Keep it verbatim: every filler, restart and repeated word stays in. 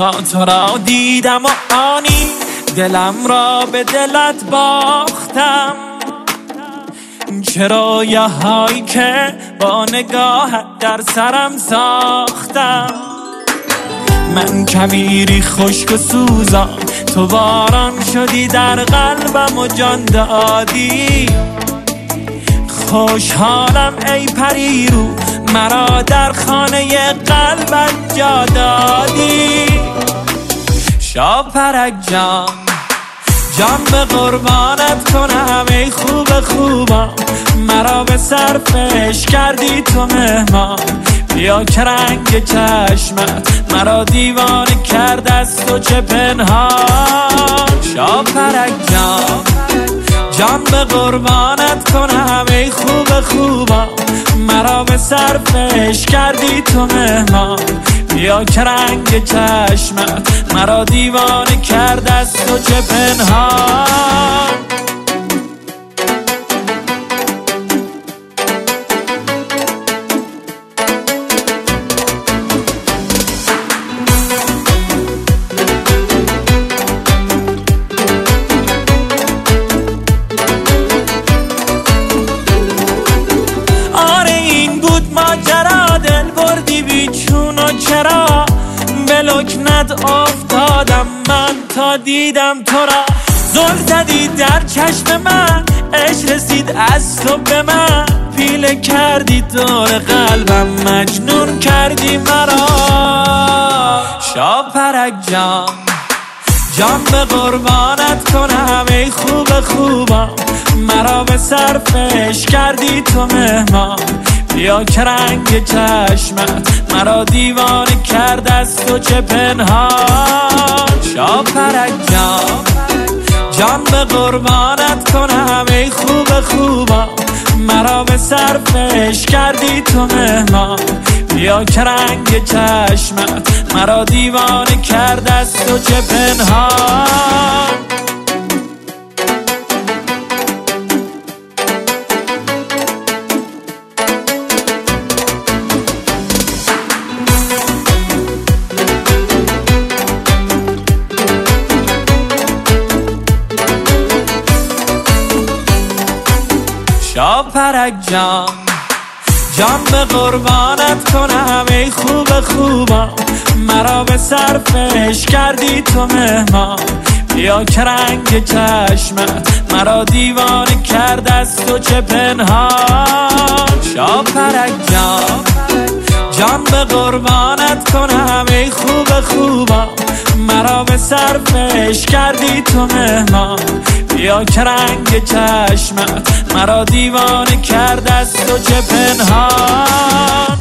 خواد تو را دیدم و آنی دلم را به دلت باختم. چه رویاهایی که با نگاهت در سرم ساختم. من کویری خشک و سوزان، تو باران شدی در قلبم و جان دادی. خوشحالم ای پری رو، مرا در خانه قلبت جا دادی. شاپرک جان جان به قربانت کنم ای خوب خوبم، مرا به صرفش کردی تو مهمان. بیا که رنگ چشمت مرا دیوانه کرد از تو چه پنهان. شاپرک جان جان به قربانت کنم ای خوب خوبم، مرا به صرفش کردی تو مهمان. بیا که رنگ چشمت مرا دیوانه کرد از تو چه پنهان. ماجرا دل بردی بیچون و چرا به لکنت افتادم من تا دیدم تو را. زل زدی در چشم من، عشق رسید از تو به من. پیله کردی دور قلبم، مجنون کردی مرا. شاپرک جان جان به قربانت کنم ای خوب خوبم، مرا به صرفش کردی تو مهمان. بیا که رنگ چشمت مرا دیوانه کرد از تو چه پنهان. شاپرک جان جان به قربانت کنم ای خوب خوبم، مرا به صرفش کردی تو مهمان. بیا که رنگ چشمت مرا دیوانه کرد از تو چه پنهان. شاپرک جان جان به قربانت کنم ای خوب خوبم، مرا به صرفش کردی تو مهمان. بیا که رنگ چشمت مرا دیوانه کرد از تو چه پنهان. شاپرک جان جان به قربانت کنم ای خوب خوبم، مرا به صرفش کردی تو مهمان. بیا که رنگ چشمت مرا دیوانه کرد از تو چه پنهان.